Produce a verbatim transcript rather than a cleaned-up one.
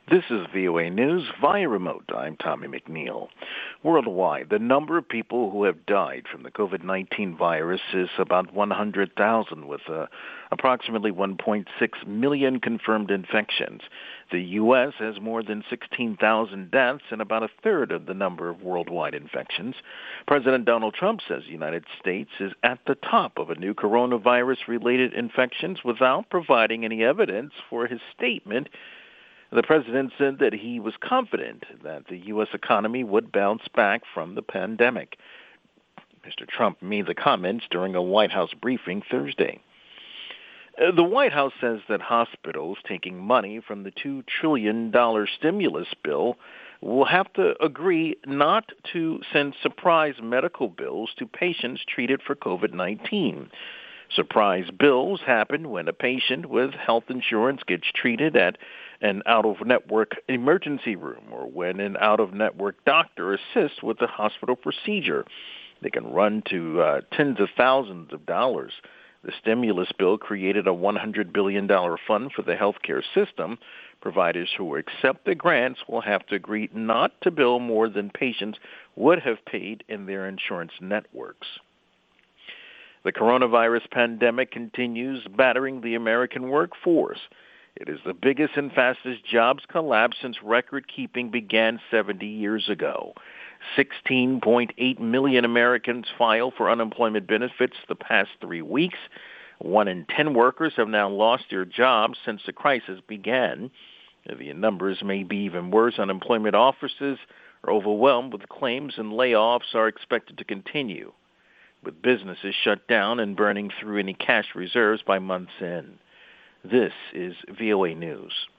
This is V O A News via remote. I'm Tommy McNeil. Worldwide, the number of people who have died from the COVID nineteen virus is about one hundred thousand, with uh, approximately one point six million confirmed infections. The U S has more than sixteen thousand deaths and about a third of the number of worldwide infections. President Donald Trump says the United States is at the top of a new coronavirus-related infections without providing any evidence for his statement. The president said that he was confident that the U S economy would bounce back from the pandemic. Mister Trump made the comments during a White House briefing Thursday. The White House says that hospitals taking money from the two trillion dollars stimulus bill will have to agree not to send surprise medical bills to patients treated for COVID nineteen. Surprise bills happen when a patient with health insurance gets treated at an out-of-network emergency room or when an out-of-network doctor assists with a hospital procedure. They can run to uh, tens of thousands of dollars. The stimulus bill created a one hundred billion dollars fund for the healthcare system. Providers who accept the grants will have to agree not to bill more than patients would have paid in their insurance networks. The coronavirus pandemic continues battering the American workforce. It is the biggest and fastest jobs collapse since record-keeping began seventy years ago. sixteen point eight million Americans filed for unemployment benefits the past three weeks. One in ten workers have now lost their jobs since the crisis began. The numbers may be even worse. Unemployment offices are overwhelmed with claims, and layoffs are expected to continue, with businesses shut down and burning through any cash reserves by month's end. This is V O A News.